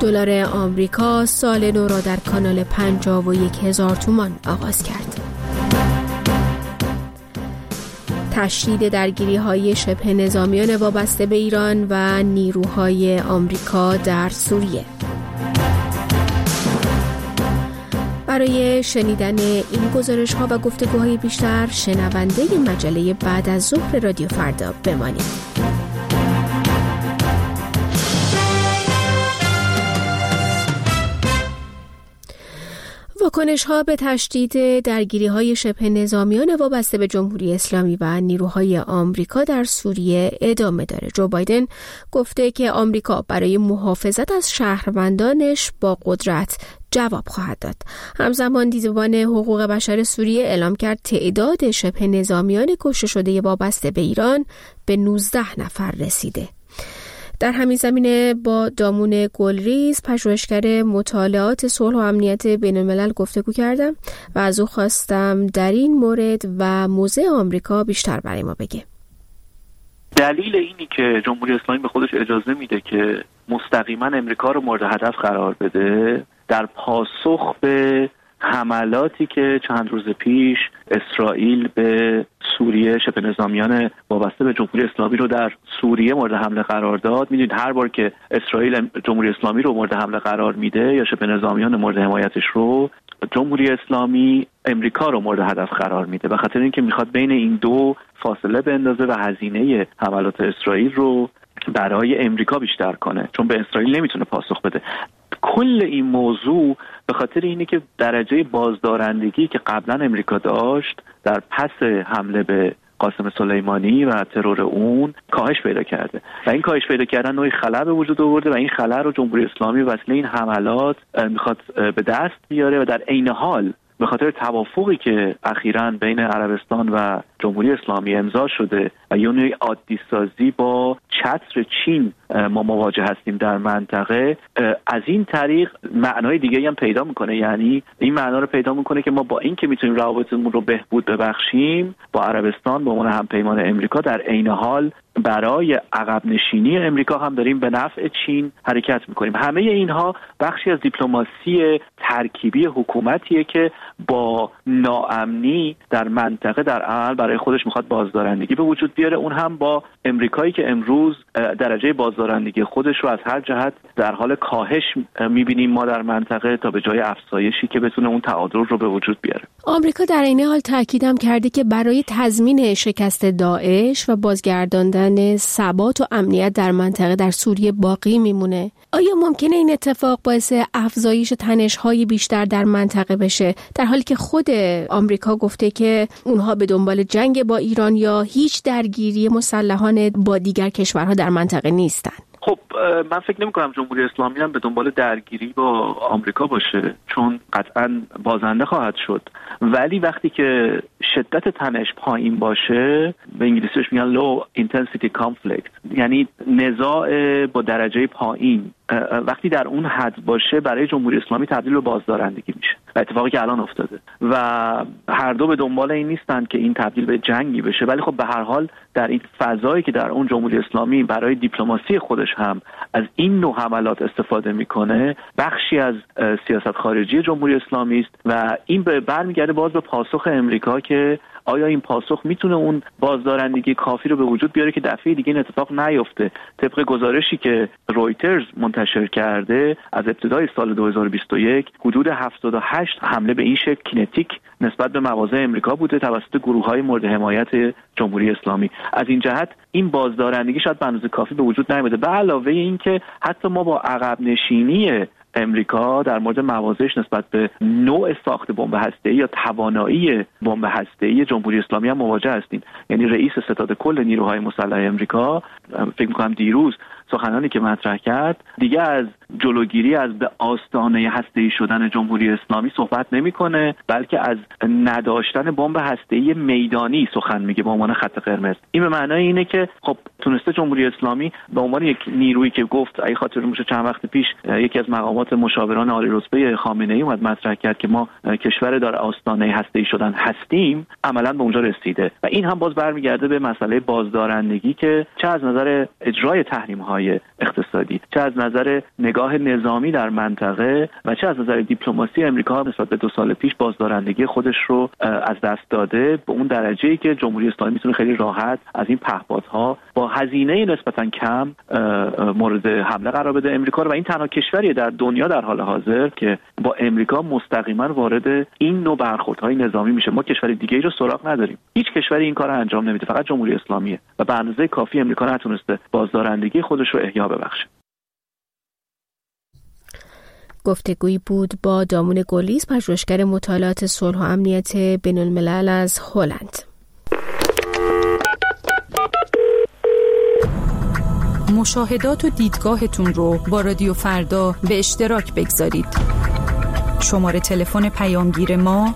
دلار آمریکا سال نو را در کانال 51,000 تومان آغاز کرد. تشدید درگیری‌های شبه نظامیان وابسته به ایران و نیروهای آمریکا در سوریه. برای شنیدن این گزارش‌ها و گفتگوهای بیشتر شنونده مجله بعد از ظهر رادیو فردا بمانید. واکنش‌ها به تشدید درگیری‌های شبه نظامیان وابسته به جمهوری اسلامی و نیروهای آمریکا در سوریه ادامه داره. جو بایدن گفته که آمریکا برای محافظت از شهروندانش با قدرت جواب خواهد داد. همزمان دیدبان حقوق بشر سوریه اعلام کرد تعداد شبه نظامیان کشته شده وابسته به ایران به 19 نفر رسیده. در همین زمینه با دامون گلریز، پژوهشگر مطالعات صلح و امنیت بین الملل گفتگو کردم و از او خواستم در این مورد و موضع آمریکا بیشتر برای ما بگه. دلیل اینی که جمهوری اسلامی به خودش اجازه میده که مستقیما امریکا رو مورد هدف قرار بده در پاسخ به حملاتی که چند روز پیش اسرائیل به سوریه شبه نظامیان وابسته به جمهوری اسلامی رو در سوریه مورد حمله قرار داد. میدونید هر بار که اسرائیل جمهوری اسلامی رو مورد حمله قرار میده یا شبه نظامیان مورد حمایتش رو، جمهوری اسلامی امریکا رو مورد هدف قرار میده، به خاطر اینکه میخواد بین این دو فاصله بندازه و هزینه حملات اسرائیل رو برای امریکا بیشتر کنه، چون به اسرائیل نمیتونه پاسخ بده. کل این موضوع به خاطر اینه که درجه بازدارندگی که قبلا امریکا داشت در پس حمله به قاسم سلیمانی و ترور اون کاهش پیدا کرده و این کاهش پیدا کردن نوعی خلأ به وجود آورده و این خلأ رو جمهوری اسلامی وسیله این حملات میخواد به دست بیاره و در عین حال به خاطر توافقی که اخیراً بین عربستان و جمهوری اسلامی امضا شده و یه نوعی عادی سازی با چتر چین ما مواجه هستیم در منطقه، از این طریق معنای دیگه‌ای هم پیدا میکنه. یعنی این معنا رو پیدا میکنه که ما با این که میتونیم روابطمون رو بهبود ببخشیم با عربستان به عنوان همپیمان امریکا، در عین حال برای عقب نشینی امریکا هم داریم به نفع چین حرکت میکنیم. همه اینها بخشی از دیپلماسی ترکیبی حکومتیه که با ناامنی در منطقه در عمل برای خودش میخواد بازدارندگی به وجود بیاره، اون هم با امریکایی که امروز درجه بازدارندگی خودش رو از هر جهت در حال کاهش میبینیم ما در منطقه تا به جای افزایشی که بتونه اون تعادل رو به وجود بیاره. آمریکا در این حال تاکیدم کرده که برای تضمین شکست داعش و بازگرداندن ثبات و امنیت در منطقه در سوریه باقی میمونه. آیا ممکنه این اتفاق باعث افزایش تنش‌های بیشتر در منطقه بشه، در حالی که خود آمریکا گفته که اونها به دنبال جنگ با ایران یا هیچ درگیری مسلحانه با دیگر کشورها در منطقه نیستن؟ خب من فکر نمی کنم جمهوری اسلامی هم به دنبال درگیری با آمریکا باشه، چون قطعا بازنده خواهد شد. ولی وقتی که شدت تنش پایین باشه، به انگلیسیش میگن low intensity conflict، یعنی نزاع با درجه پایین، وقتی در اون حد باشه برای جمهوری اسلامی تبدیل به بازدارندگی میشه و اتفاقی که الان افتاده و هر دو به دنبال این نیستن که این تبدیل به جنگی بشه. ولی خب به هر حال در این فضایی که در اون جمهوری اسلامی برای دیپلماسی خودش هم از این نوع حملات استفاده میکنه، بخشی از سیاست خارجی جمهوری اسلامی است و این برمیگرده باز به پاسخ امریکا که آیا این پاسخ میتونه اون بازدارندگی کافی رو به وجود بیاره که دفعه دیگه این اتفاق نیفته. طبق گزارشی که رویترز منتشر کرده، از ابتدای سال 2021 حدود 78 حمله به این شکل کینتیک نسبت به مواضع امریکا بوده توسط گروه‌های مورد حمایت جمهوری اسلامی. از این جهت این بازدارندگی شاید به اندازه کافی به وجود نیامده. به علاوه این که حتی ما با عقب نشینی امریکا در مورد مواضعش نسبت به نوع ساخت بمب هسته‌ای یا توانایی بمب هسته‌ای جمهوری اسلامی هم مواجه هستیم. یعنی رئیس ستاد کل نیروهای مسلح امریکا فکر می‌کنم دیروز سخنانی که مطرح کرد دیگه از جلوگیری از به آستانه هسته‌ای شدن جمهوری اسلامی صحبت نمی‌کنه، بلکه از نداشتن بمب هسته‌ای میدانی سخن میگه به عنوان خط قرمز. این به معنای اینه که خب تونسته جمهوری اسلامی به عنوان یک نیرویی که گفت اگه خاطر باشه چند وقت پیش یکی از مقامات مشاوران عالی رتبه خامنه‌ای اومد مطرح کرد که ما کشور در آستانه هسته‌ای شدن هستیم، عملاً به اونجا رسیده و این هم باز برمیگرده به مسئله بازدارندگی که چه از نظر اجرای تحریم‌های های اقتصادی، چه از نظر نگاه نظامی در منطقه و چه از نظر دیپلماسی امریکا نسبت به 2 سال پیش بازدارندگی خودش رو از دست داده به اون درجه‌ای که جمهوری اسلامی میتونه خیلی راحت از این پهپادها با هزینه نسبتاً کم مورد حمله قرار بده امریکا رو، و این تنها کشوریه در دنیا در حال حاضر که با امریکا مستقیما وارد این نوع برخوردهای نظامی میشه. ما کشور دیگه‌ای رو سراغ نداریم، هیچ کشوری این کارو انجام نمیده، فقط جمهوری اسلامیه و به اندازه کافی امریکا نتونسته بازدارندگی خودش رو احیا ببخشه. گفتگویی بود با دامون گلیس، پژوهشگر مطالعات صلح و امنیت بین‌الملل از هلند. مشاهدات و دیدگاهتون رو با رادیو فردا به اشتراک بگذارید. شماره تلفن پیامگیر ما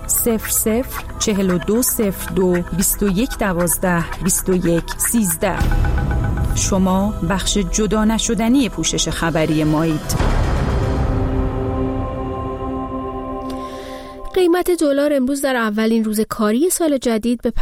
004202 2112 2113. شما بخش جدا نشدنی پوشش خبری مایید. قیمت دلار امروز در اولین روز کاری سال جدید به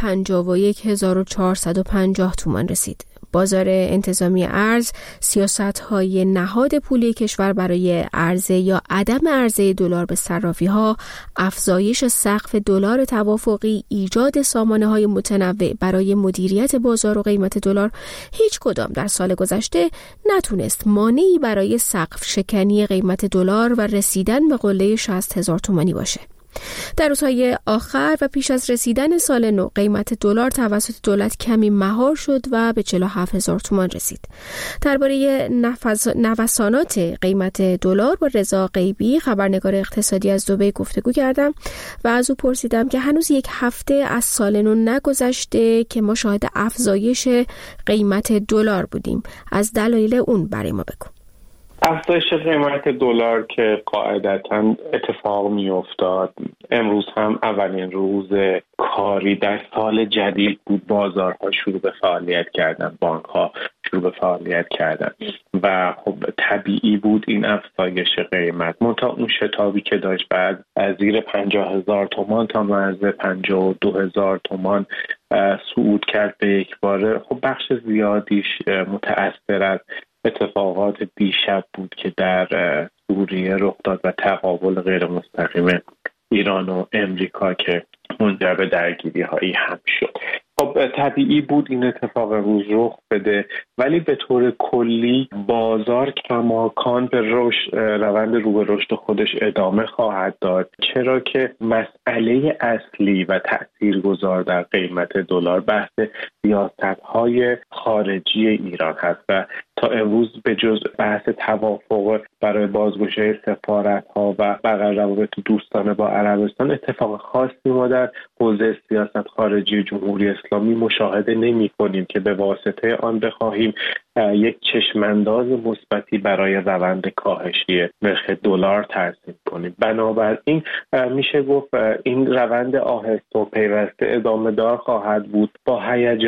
51450 تومان رسید. بازار انتظامی ارز سیاست‌های نهاد پولی کشور برای عرضه یا عدم عرضه دلار به صرافی‌ها، افزایش سقف دلار توافقی، ایجاد سامانه‌های متنوع برای مدیریت بازار و قیمت دلار، هیچ کدام در سال گذشته نتونست مانعی برای سقف شکنی قیمت دلار و رسیدن به قله 60,000 تومانی باشه. در روزهای آخر و پیش از رسیدن سال نو قیمت دلار توسط دولت کمی مهار شد و به 47,000 تومان رسید. درباره نوسانات قیمت دلار با رضا غیبی، خبرنگار اقتصادی از دبی، گفتگو کردم و از او پرسیدم که هنوز یک هفته از سال نو نگذشته که ما شاهد افزایش قیمت دلار بودیم. از دلایل اون برای ما بگو. افزایش قیمت دلار که قاعدتاً اتفاق می افتاد، امروز هم اولین روز کاری در سال جدید بود، بازارها شروع به فعالیت کردن، بانک‌ها شروع به فعالیت کردن و خب طبیعی بود این افزایش قیمت. منتها اون شتابی که داشت بعد از زیر 50,000 تومان تا مرز 52,000 تومان صعود کرد به یک باره، خب بخش زیادیش متأثر از اتفاقات دیشب بود که در سوریه رخ داد و تقابل غیر مستقیم ایران و امریکا که منجر به درگیری‌هایی هم شد. خب طبیعی بود این اتفاق روز رخ بده، ولی به طور کلی بازار کماکان به روند رو به رشد خودش ادامه خواهد داد، چرا که مسئله اصلی و تاثیرگذار در قیمت دلار بحث سیاست‌های خارجی ایران هست و تا امروز به جز بحث توافق برای بازگشایی سفارت‌ها و بقیه روابط دوستانه با عربستان اتفاق خاصی ما در حوزه سیاست خارجی جمهوری اسلامی مشاهده نمی‌کنیم که به واسطه آن بخواهیم یک چشمانداز مثبتی برای روند کاهشی نرخ دلار ترسیم کنیم. بنابراین میشه گفت این روند آهسته و پیوسته ادامه دار خواهد بود با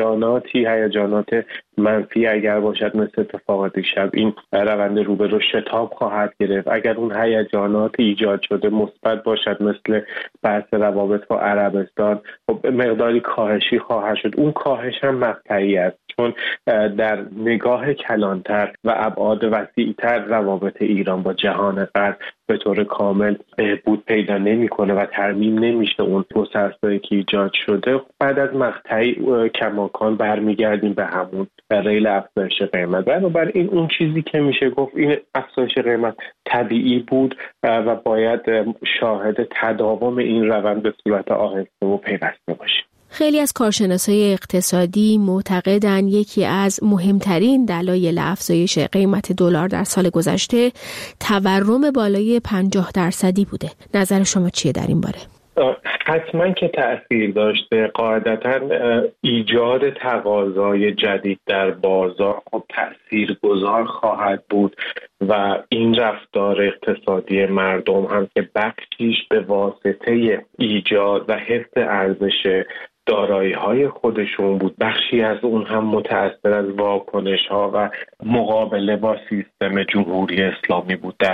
هیجانات منفی اگر باشد، مثل اتفاقات دیشب این روند رو به رشد شتاب خواهد گرفت. اگر اون هیجانات ایجاد شده مثبت باشد، مثل بحث روابط با عربستان، خب مقداری کاهشی خواهد شد. اون کاهش هم مقطعی است، چون در نگاه کلانتر و ابعاد وسیع‌تر روابط ایران با جهان غرب به طور کامل بهبود پیدا نمی‌کنه و ترمیم نمیشه اون گسستایی که ایجاد شده. بعد از مقطعی کماکان برمیگردیم به همون ریل افزایش قیمت. بنابراین اون چیزی که میشه گفت این افزایش قیمت طبیعی بود و باید شاهد تداوم این روند به صورت آهسته و پیوسته باشیم. خیلی از کارشناسای اقتصادی معتقدند یکی از مهمترین دلایل افزایش قیمت دلار در سال گذشته تورم بالای 50% بوده. نظر شما چیه در این باره؟ حتما که تأثیر داشته. قاعدتاً ایجاد تقاضای جدید در بازار خب تأثیرگذار خواهد بود و این رفتار اقتصادی مردم هم که بخشیش به واسطه ایجاد و حفظ ارزش دارایی‌های خودشون بود، بخشی از اون هم متأثر از واکنش‌ها و مقابله با سیستم جمهوری اسلامی بود در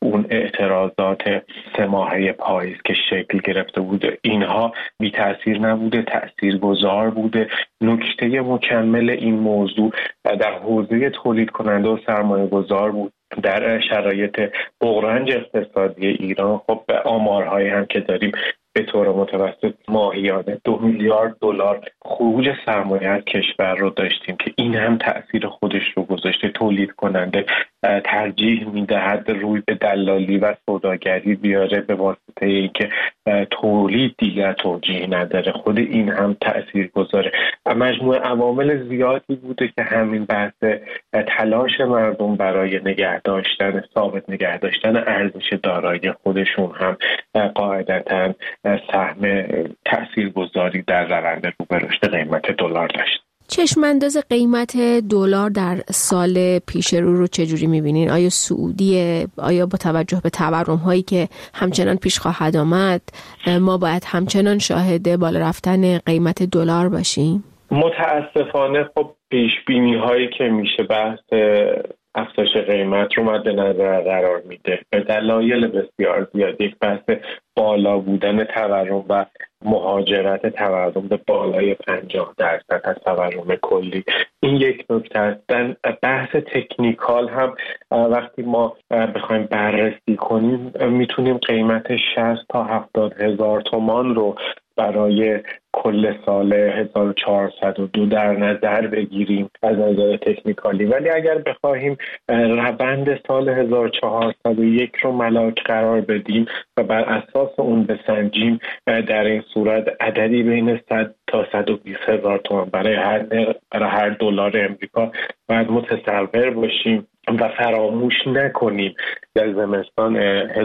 اون اعتراضات 3 ماهه پاییز که شکل گرفته بوده، اینها بی تأثیر نبوده، تأثیرگذار بوده. نکته مکمل این موضوع در حوزه تولید کننده و سرمایه گذار بود. در شرایط بحران اقتصادی ایران خب به آمارهایی هم که داریم به طور متوسط ماهیانه 2 میلیارد دلار خروج سرمایه از کشور رو داشتیم که این هم تأثیر خودش رو گذاشته. تولید کننده ترجیح میدهد روی به دلالی و سوداگری بیاره به واسطه اینکه تولید دیگر توجیه نداره. خود این هم تأثیر گذاره. مجموعه عوامل زیادی بوده که همین بحث تلاش مردم برای نگه داشتن ثابت نگه داشتن ارزش دارایی خودشون هم قاعدتاً سهم تأثیرگذاری در روند رو به رشد قیمت دلار داشت. چشمانداز قیمت دلار در سال پیش رو چجوری می‌بینین؟ آیا صعودیه؟ آیا با توجه به تورم‌هایی که همچنان پیش خواهد آمد ما باید همچنان شاهد بالا رفتن قیمت دلار باشیم؟ متاسفانه خب پیش‌بینی‌هایی که میشه بحث افزایش قیمت رو مد نظر قرار میده به دلایل بسیار زیاد. یک بحث بالا بودن تورم و مهاجرت تورم به بالای 50% از تورم کلی، این یک نکته است. بحث تکنیکال هم وقتی ما بخوایم بررسی کنیم میتونیم قیمت 60 تا 70 هزار تومان رو برای کل سال 1402 در نظر بگیریم از نظر تکنیکالی، ولی اگر بخواهیم روند سال 1401 رو ملاک قرار بدیم و بر اساس اون بسنجیم، در این صورت عددی بین 100 تا 120 هزار تومان برای هر دلار امریکا باید متصور باشیم و فراموش نکنیم در زمستان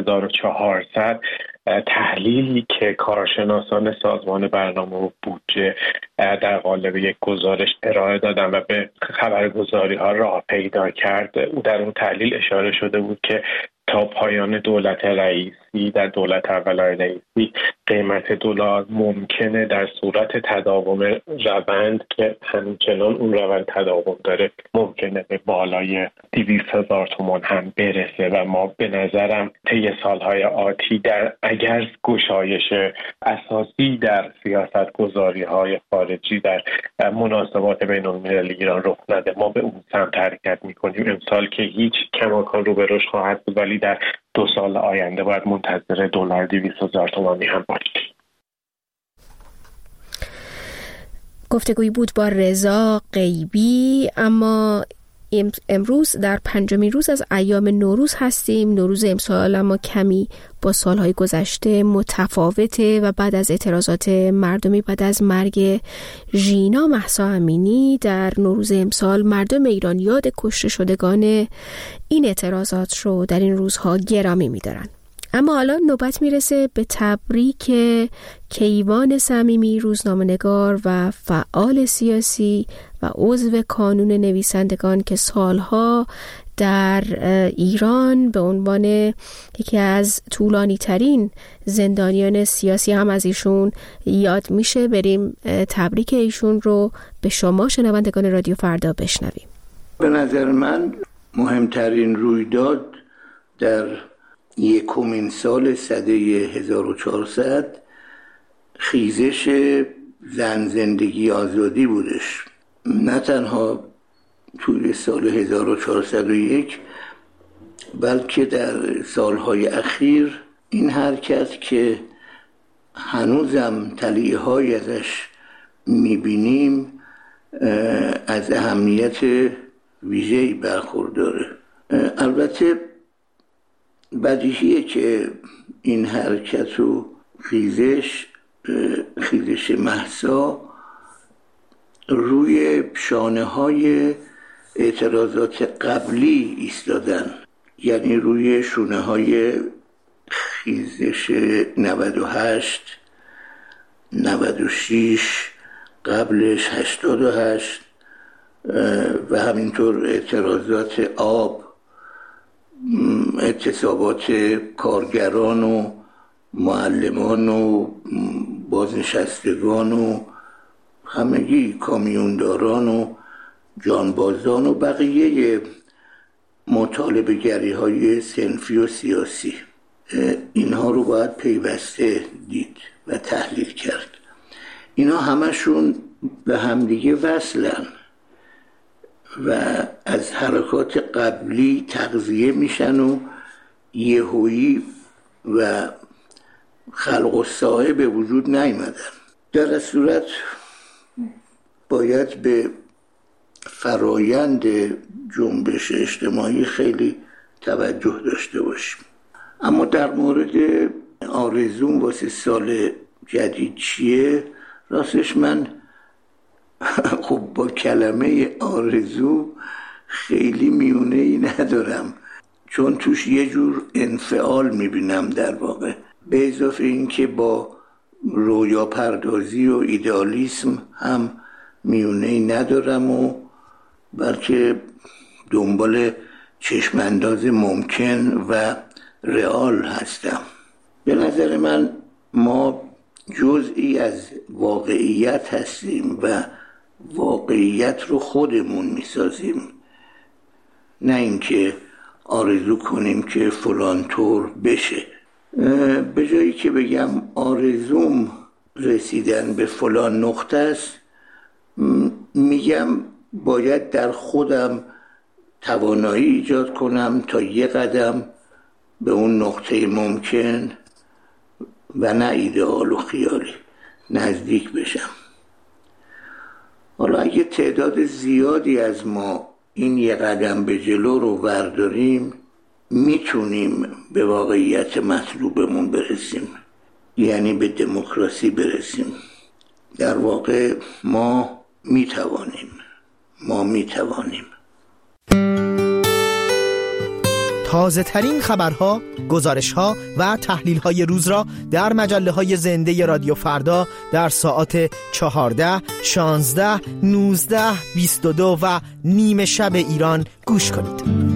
1400 تحلیلی که کارشناسان سازمان برنامه و بودجه در قالب یک گزارش ارائه دادن و به خبرگزاری ها راه پیدا کرد، در اون تحلیل اشاره شده بود که تا پایان دولت رئیسی، در دولت اول رئیسی، قیمت دلار ممکنه در صورت تداوم روند که همچنان اون روند تداوم داره ممکنه به بالای 200,000 تومان هم برسه و ما به نظرم طی سالهای آتی در اگر گشایش اساسی در سیاست گذاری های خارجی در مناسبات بین المللی ایران رخ نده ما به اون سمت حرکت میکنیم. امسال که هیچ کماکان رو به رشد خواهد بود، ولی در 2 سال آینده باید منتظر دلار 200,000 تومانی هم باشیم. گفتگویی بود با رضا غیبی. اما امروز در 5مین روز از ایام نوروز هستیم. نوروز امسال اما کمی با سالهای گذشته متفاوته و بعد از اعتراضات مردمی بعد از مرگ ژینا مهسا امینی در نوروز امسال مردم ایران یاد کشته شدگان این اعتراضات رو در این روزها گرامی می‌دارن. اما حالا نوبت میرسه به تبریک کیوان صمیمی، روزنامه‌نگار و فعال سیاسی و عضو کانون نویسندگان که سالها در ایران به عنوان یکی از طولانی ترین زندانیان سیاسی هم از ایشون یاد میشه. بریم تبریک ایشون رو به شما شنوندگان رادیو فردا بشنویم. به نظر من مهمترین رویداد در 1 سال سده 1400 خیزش زن زندگی آزادی بودش. نه تنها توی سال 1401 بلکه در سالهای اخیر این حرکت که هنوزم تلیه‌های ازش میبینیم از اهمیت ویژه‌ای برخورداره. البته بدیهیه که این حرکت و خیزش مهسا روی شانه‌های اعتراضات قبلی ایستادن، یعنی روی شونه‌های خیزش 98 96 قبلش 88 و همینطور اعتراضات آب، اعتصابات کارگران و معلمان و بازنشستگان و همگی کامیونداران و جانبازان و بقیه مطالبه گری های صنفی و سیاسی. اینها رو باید پیوسته دید و تحلیل کرد. اینا همشون به همدیگه وصلن و از حرکات قبلی تغذیه میشن و یهویی و خلق و سایه به وجود نیامدن. در صورت باید به فرایند جنبش اجتماعی خیلی توجه داشته باشیم. اما در مورد آرزوم واسه سال جدید چیه؟ راستش من خب با کلمه آرزو خیلی میونه‌ای ندارم، چون توش یه جور انفعال میبینم در واقع، به اضافه این که با رویا پردازی و ایدئالیسم هم میونه‌ای ندارم و بلکه دنبال چشمانداز ممکن و رئال هستم. به نظر من ما جزئی از واقعیت هستیم و واقعیت رو خودمون میسازیم، نه اینکه آرزو کنیم که فلان طور بشه. به جایی که بگم آرزوم رسیدن به فلان نقطه است، میگم باید در خودم توانایی ایجاد کنم تا یه قدم به اون نقطه ممکن و نه ایدئال و خیالی نزدیک بشم. حالا اگه تعداد زیادی از ما این یه قدم به جلو رو برداریم، میتونیم به واقعیت مطلوبمون برسیم، یعنی به دموکراسی برسیم. در واقع ما میتوانیم. تازه ترین خبرها، گزارشها و تحلیل های روز را در مجله های زنده رادیو فردا در ساعات 14، 16، 19، 22 و نیم شب ایران گوش کنید.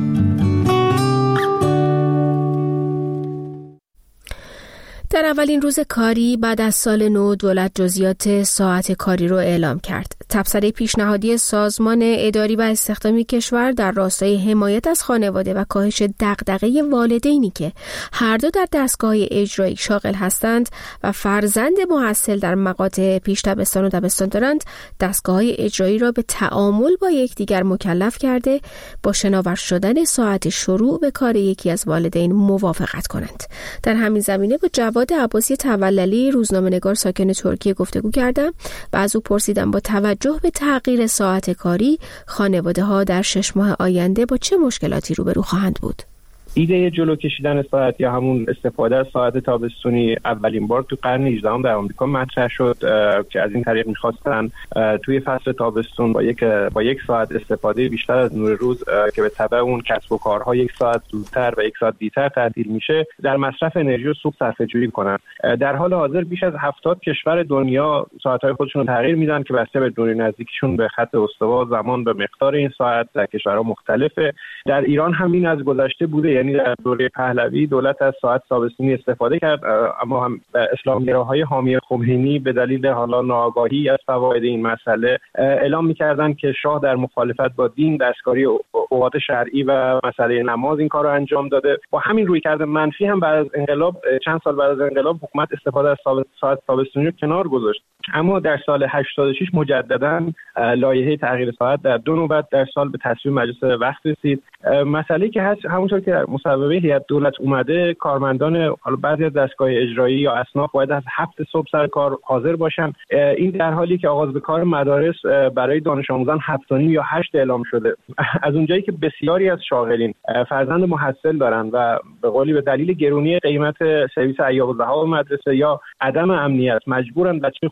در اولین روز کاری بعد از سال نو دولت جزئیات ساعت کاری رو اعلام کرد. تبصره پیشنهادی سازمان اداری و استخدامی کشور در راستای حمایت از خانواده و کاهش دغدغه والدینی که هر دو در دستگاه‌های اجرایی شاغل هستند و فرزند محصل در مقاطع پیش دبستان و دبستان دارند، دستگاه‌های اجرایی را به تعامل با یکدیگر مکلف کرده با شناور شدن ساعت شروع به کار یکی از والدین موافقت کنند. در همین زمینه با جواد عباسی توللی روزنامه‌نگار ساکن ترکیه گفتگو کردم و از او پرسیدم با توجه به تغییر ساعت کاری خانواده‌ها در 6 ماه آینده با چه مشکلاتی روبرو خواهند بود. ایده جلو کشیدن ساعت یا همون استفاده از ساعت تابستونی اولین بار تو قرن 18 در آمریکا مطرح شد که از این طریق می‌خواستن توی فصل تابستون با یک ساعت استفاده بیشتر از نور روز که به تبع اون کسب و کارها یک ساعت زودتر و یک ساعت دیرتر تعطیل میشه در مصرف انرژی و سوخت صرفه‌جویی کنن. در حال حاضر بیش از 70 کشور دنیا ساعت‌های خودشون رو تغییر میدن که بسته به دوره نزدیکیشون به خط استوا زمان به مقدار این ساعت در کشورها مختلفه. در ایران هم این از گذشته بوده، یعنی در دوره پهلوی دولت از ساعت تابستونی استفاده کرد، اما هم اسلامگراهای حامی خمینی به دلیل حالا ناآگاهی از فواید این مسئله اعلام می‌کردند که شاه در مخالفت با دین دستکاری اوقات شرعی و مسئله نماز این کار رو انجام داده. با همین رویکرد منفی هم بعد از انقلاب، چند سال بعد از انقلاب، حکومت استفاده از ساعت تابستونی رو کنار گذاشت. اما در سال 86 مجددا لایحه تغییر ساعت در 2 نوبت در سال به تصویب مجلس وقت رسید. مسئله‌ای که هست همونطور که در مصوبه هیئت دولت اومده، کارمندان حالا بعضی از دستگاه اجرایی یا اصناف باید از 7 صبح سر کار حاضر باشن. این در حالی که آغاز به کار مدارس برای دانش آموزان 7:30 یا 8 اعلام شده. از اونجایی که بسیاری از شاغلین فرزند محصل دارن و به قولی به دلیل گرونی قیمت سرویس ایام و ذهاب مدرسه یا عدم امنیت مجبورن بچه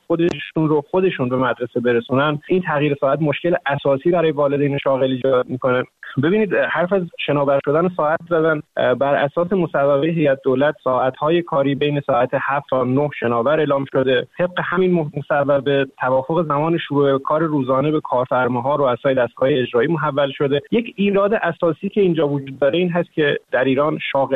خودشون به مدرسه برسونن، این تغییر ساعت مشکل اساسی برای والدین شاغل ایجاد میکنه. ببینید، حرف از شناور شدن ساعت زدن. بر اساس مصوبه هیئت دولت ساعت‌های کاری بین ساعت 7 تا 9 شناور اعلام شده. طبق همین مصوبه توافق زمان شروع کار روزانه به کارفرماها رؤسای دستگاه اجرایی محول شده. یک ایراد اساسی که اینجا وجود داره این هست که در ایران شاغل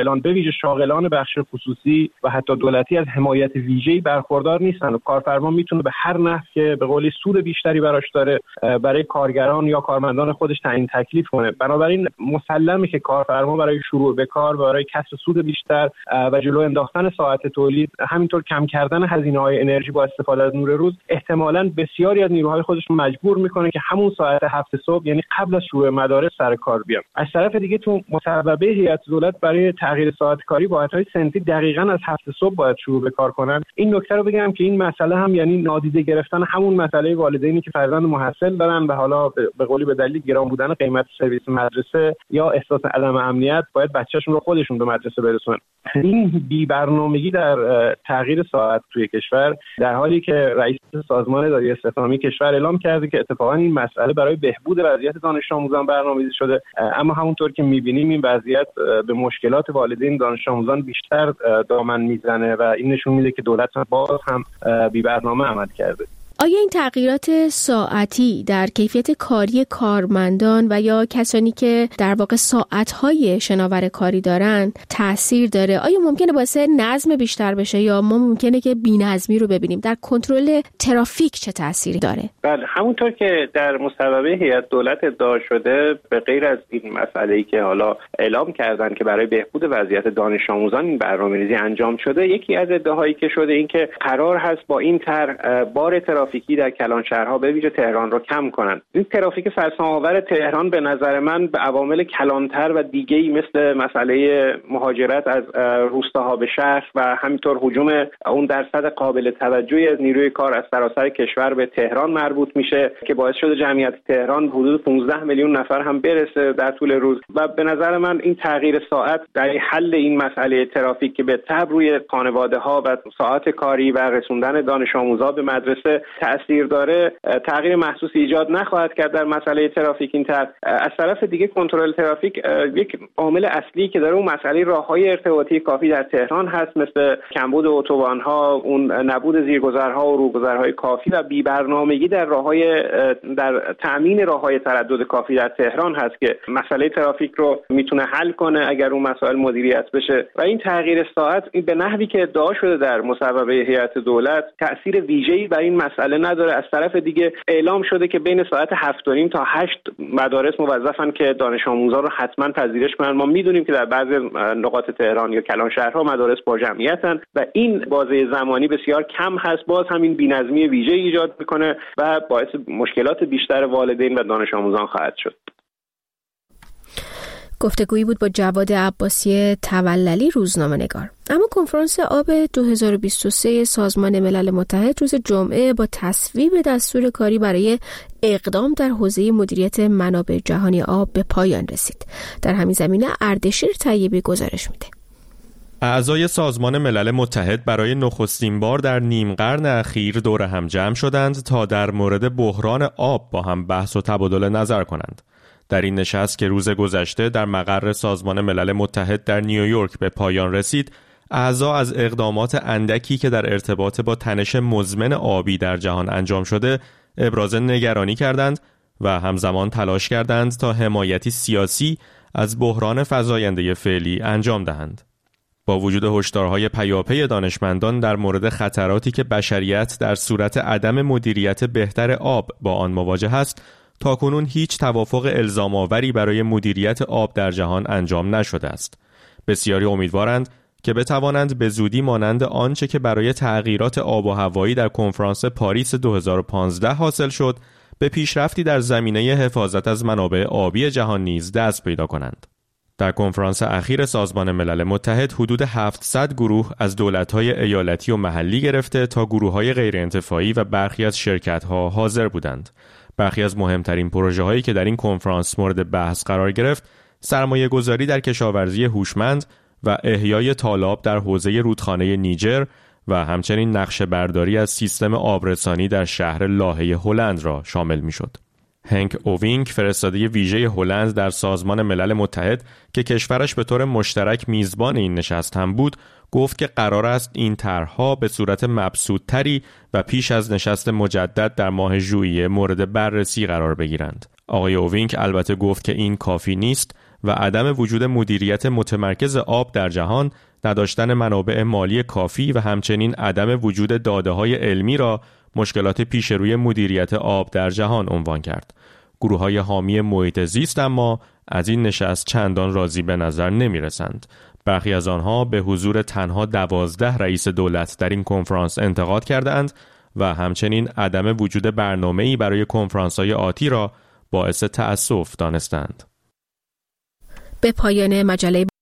شاغلان به ویژه شاغلان بخش خصوصی و حتی دولتی از حمایت ویژه‌ای برخوردار نیستن و کارفرما میتونه به هر نحو که به قولی سود بیشتری براش داره برای کارگران یا کارمندان خودش تعیین تکلیف کنه. بنابراین مسلمه که کارفرما برای شروع به کار و برای کسب سود بیشتر و جلو انداختن ساعت تولید، همینطور کم کردن هزینه‌های انرژی با استفاده از نور روز، احتمالاً بسیاری از نیروهای خودش رو مجبور میکنه که همون ساعت 7 صبح یعنی قبل از شروع مدارس سر کار بیان. از طرف دیگه تو مصوبه هیئت دولت برای تغییر ساعت کاری واحدهای صنفی دقیقاً از 7 صبح باید شروع به کار کنن. این نکته رو بگم که این مسئله هم یعنی نادیده گرفتن همون مسئله والدینی که فرزند محصل دارن و حالا به قولی به دلیل گران بودن قیمت سرویس مدرسه یا احساس عدم امنیت باید بچه‌شون رو خودشون به مدرسه برسونن. این بی‌برنامگی در تغییر ساعت توی کشور، در حالی که رئیس سازمان اداری استخدامی کشور اعلام کرده که اتفاقا این مسئله برای بهبود وضعیت دانش آموزان برنامه‌ریزی شده، اما همونطور که می‌بینیم این وضعیت به مشکلات والدین دانش آموزان بیشتر دامن میزنه و این نشون میده که دولت باز هم بی‌برنامه عمل کرده. آیا این تغییرات ساعتی در کیفیت کاری کارمندان و یا کسانی که در واقع ساعت‌های شناور کاری دارن تأثیر داره؟ آیا ممکنه باعث نظم بیشتر بشه یا ما ممکنه که بی‌نظمی رو ببینیم؟ در کنترل ترافیک چه تأثیری داره؟ بله، همونطور که در مصوبه هیئت دولت ادعا شده، به غیر از این مسئله‌ای که حالا اعلام کردن که برای بهبود وضعیت دانش آموزان این برنامه‌ریزی انجام شده، یکی از ادعاهایی که شده این که قرار هست با این طرح بار ترافیکی در کلانشهرها به ویژه تهران رو کم کنن. این ترافیک فرسان‌آور تهران به نظر من به عوامل کلانتر و دیگه‌ای مثل مسئله مهاجرت از روستاها به شهر و همینطور هجوم اون درصد قابل توجهی از نیروی کار از سراسر کشور به تهران مربوط میشه که باعث شده جمعیت تهران حدود 15 میلیون نفر هم برسه در طول روز. و به نظر من این تغییر ساعت در حل این مسئله ترافیک که به تبع روی خانواده‌ها و ساعت کاری و رسوندن دانش آموزان به مدرسه تأثیر داره، تغییر محسوسی ایجاد نخواهد کرد در مسئله ترافیک. این طرح از طرف دیگه کنترل ترافیک یک عامل اصلی که داره اون مسئله راههای ارتباطی کافی در تهران هست، مثل کمبود اتوبان‌ها، اون نبود زیرگذرها و روگذرهای کافی و بی‌برنامگی در تأمین راههای تردد کافی در تهران هست که مسئله ترافیک رو میتونه حل کنه اگر اون مسائل مدیریت بشه. و این تغییر ساعت به نحوی که ادعا شده در مصوبه هیئت دولت تأثیر ویژه‌ای بر این مسئله نداره. از طرف دیگه اعلام شده که بین ساعت 7:30 تا 8 مدارس موظفن که دانش آموزان رو حتما پذیرش کنن. ما میدونیم که در بعضی نقاط تهران یا کلانشهرها مدارس با جمعیتن و این بازه زمانی بسیار کم هست. باز همین بی‌نظمی ویژه ایجاد میکنه و باعث مشکلات بیشتر والدین و دانش آموزان خواهد شد. گفتگویی بود با جواد عباسی توللی، روزنامه‌نگار. اما کنفرانس آب 2023 سازمان ملل متحد روز جمعه با تصویب دستور کاری برای اقدام در حوزه مدیریت منابع جهانی آب به پایان رسید. در همین زمینه اردشیر طیبی گزارش میده. اعضای سازمان ملل متحد برای نخستین بار در نیم قرن اخیر دور هم جمع شدند تا در مورد بحران آب با هم بحث و تبادل نظر کنند. در این نشست که روز گذشته در مقر سازمان ملل متحد در نیویورک به پایان رسید، اعضا از اقدامات اندکی که در ارتباط با تنش مزمن آبی در جهان انجام شده ابراز نگرانی کردند و همزمان تلاش کردند تا حمایتی سیاسی از بحران فزاینده فعلی انجام دهند. با وجود هشدارهای پیاپی دانشمندان در مورد خطراتی که بشریت در صورت عدم مدیریت بهتر آب با آن مواجه است، تاکنون هیچ توافق الزام‌آوری برای مدیریت آب در جهان انجام نشده است. بسیاری امیدوارند که بتوانند به زودی مانند آنچه که برای تغییرات آب و هوایی در کنفرانس پاریس 2015 حاصل شد، به پیشرفتی در زمینه حفاظت از منابع آبی جهان نیز دست پیدا کنند. در کنفرانس اخیر سازمان ملل متحد حدود 700 گروه از دولت‌های ایالتی و محلی گرفته تا گروه‌های غیرانتفاعی و برخی از شرکت‌ها حاضر بودند. برخی از مهمترین پروژه‌هایی که در این کنفرانس مورد بحث قرار گرفت، سرمایه‌گذاری در کشاورزی هوشمند و احیای تالاب در حوزه رودخانه نیجر و همچنین نقشه برداری از سیستم آبرسانی در شهر لاهه هلند را شامل می‌شد. هنک اووینک، فرستاده ویژه هلند در سازمان ملل متحد که کشورش به طور مشترک میزبان این نشست هم بود، گفت که قرار است این طرح‌ها به صورت مبسوط‌تری و پیش از نشست مجدد در ماه ژوئیه مورد بررسی قرار بگیرند. آقای اووینک البته گفت که این کافی نیست و عدم وجود مدیریت متمرکز آب در جهان، نداشتن منابع مالی کافی و همچنین عدم وجود داده‌های علمی را مشکلات پیش روی مدیریت آب در جهان عنوان کرد. گروه‌های حامی محیط زیست اما از این نشست چندان راضی به نظر نمی‌رسند. برخی از آنها به حضور تنها 12 رئیس دولت در این کنفرانس انتقاد کردند و همچنین عدم وجود برنامه‌ای برای کنفرانس‌های آتی را باعث تأسف دانستند. به پایان مجله